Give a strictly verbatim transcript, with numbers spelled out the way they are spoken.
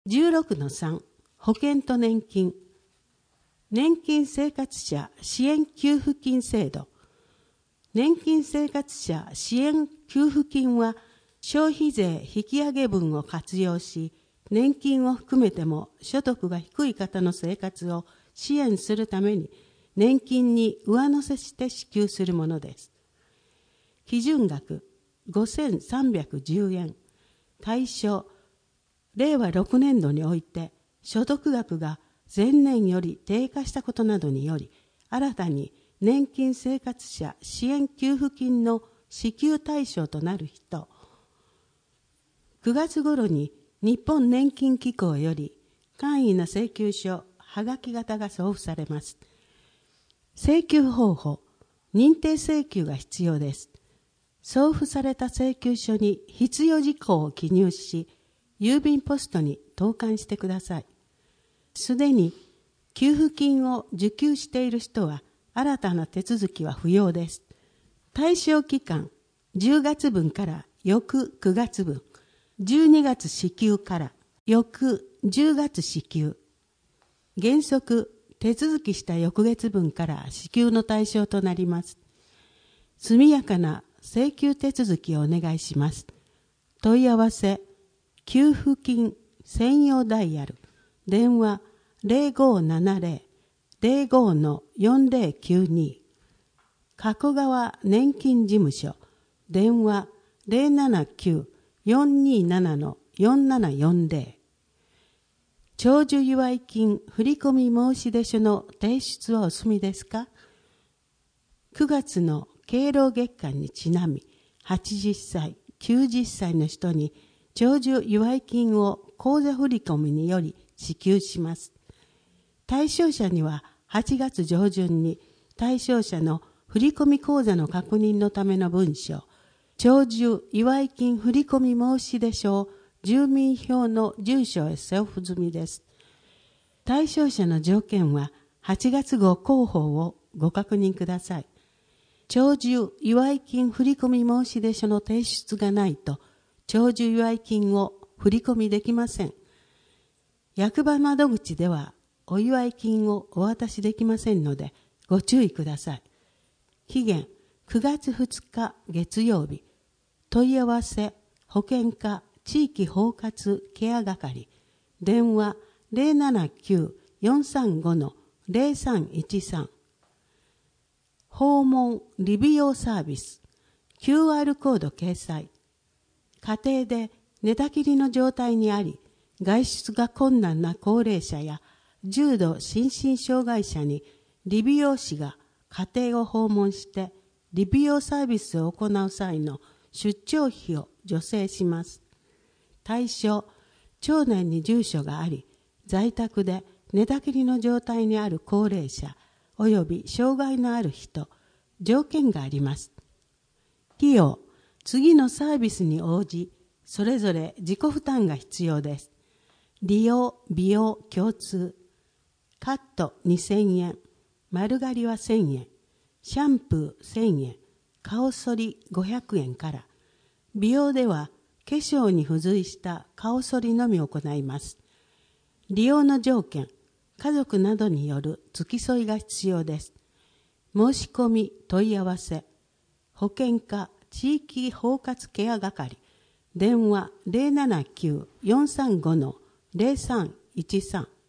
じゅうろくのさん、保険と年金。年金生活者支援給付金制度。年金生活者支援給付金は、消費税引き上げ分を活用し、年金を含めても所得が低い方の生活を支援するために、年金に上乗せして支給するものです。基準額ごせんさんびゃくじゅうえん。対象、れいわろくねんどにおいて所得額が前年より低下したことなどにより、新たに年金生活者支援給付金の支給対象となる人、くがつ頃に日本年金機構より簡易な請求書、はがき型が送付されます。請求方法、認定請求が必要です。送付された請求書に必要事項を記入し、郵便ポストに投函してください。すでに給付金を受給している人は新たな手続きは不要です。対象期間、じゅうがつぶんから翌くがつぶん、じゅうにがつ支給から翌じゅうがつ支給。原則、手続きした翌月分から支給の対象となります。速やかな請求手続きをお願いします。問い合わせ、給付金専用ダイヤル、電話ゼロごーななゼロ ゼロごのよんゼロきゅうに、加古川年金事務所、電話ゼロななきゅう よんにーななのよんななよんゼロ、長寿祝い金振込申出書の提出はお済みですか？くがつの敬老月間にちなみ、はちじゅっさい、きゅうじゅっさいの人に長寿祝い金を口座振込により支給します。対象者にははちがつ上旬に対象者の振込口座の確認のための文書、長寿祝い金振込申出書を住民票の住所へ送付済みです。対象者の条件ははちがつ号広報をご確認ください。長寿祝い金振込申出書の提出がないと、長寿祝い金を振込できません。役場窓口ではお祝い金をお渡しできませんので、ご注意ください。期限くがつふつか月曜日。問い合わせ、保険課地域包括ケア係、電話ゼロななきゅう よんさんごのゼロさんいちさん。訪問理美容サービス、キューアール コード掲載。家庭で寝たきりの状態にあり、外出が困難な高齢者や重度心身障害者に理美容師が家庭を訪問して理美容サービスを行う際の出張費を助成します。対象、町内に住所があり、在宅で寝たきりの状態にある高齢者および障害のある人、条件があります。費用、次のサービスに応じ、それぞれ自己負担が必要です。利用、美容共通。カットにせんえん、丸刈りはせんえん、シャンプーせんえん、顔剃りごひゃくえんから。美容では化粧に付随した顔剃りのみ行います。利用の条件、家族などによる付き添いが必要です。申し込み問い合わせ、保険課地域包括ケア係、電話ゼロななきゅう よんさんごのゼロさんいちさん。